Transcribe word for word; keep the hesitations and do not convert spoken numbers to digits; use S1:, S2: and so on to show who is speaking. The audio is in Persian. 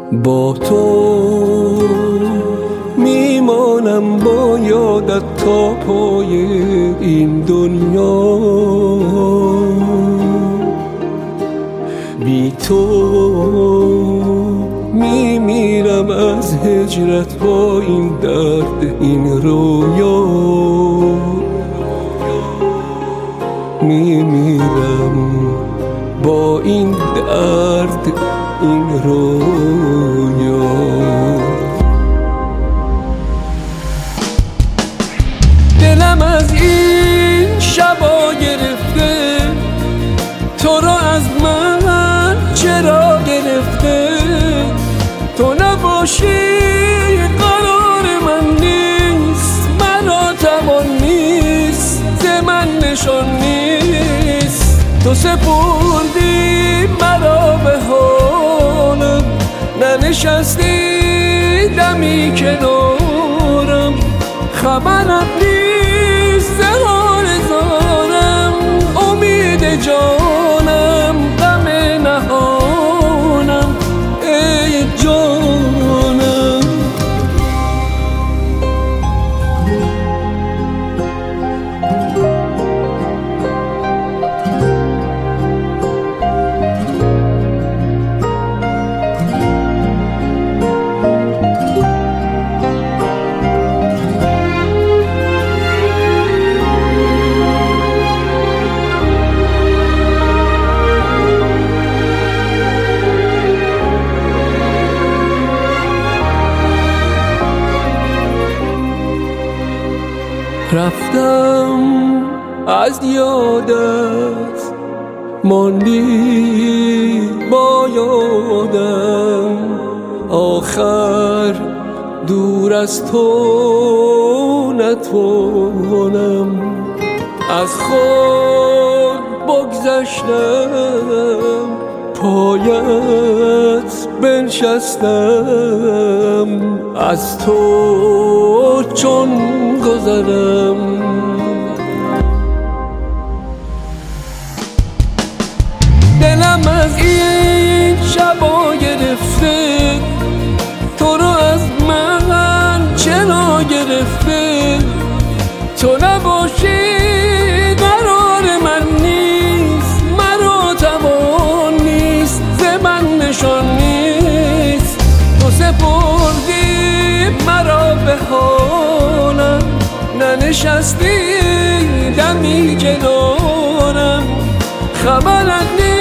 S1: با تو میمانم با یادت تا پای این دنیا. بی تو میمیرم از هجرت با این درد این رویا. میمیرم با این درد این رویا. دلم از این شبا گرفته، تو رو از من چرا گرفته؟ تو نباشی قرار من نیست، مرا توان نیست، ز من نشان نیست. تو سپردی مرا به حالم، ننشستی دمی کنارم. خبرم نیست ز حال زارم، امید جانم غم نهانم ای جانم. رفتم از یادت، ماندی با یادم. آخر دور از تو نتوانم، از خود بگذشتم، پایت بنشستم. از تو چون گذرم، دلم از این شبا گرفته، تو رو از من چرا گرفته؟ تو نباشی قرار من نیست، مرا توان نیست، ز من نشان نیست. تو سپردی مرا به حالم، ننشستی دمی کنارم. خبرت نیست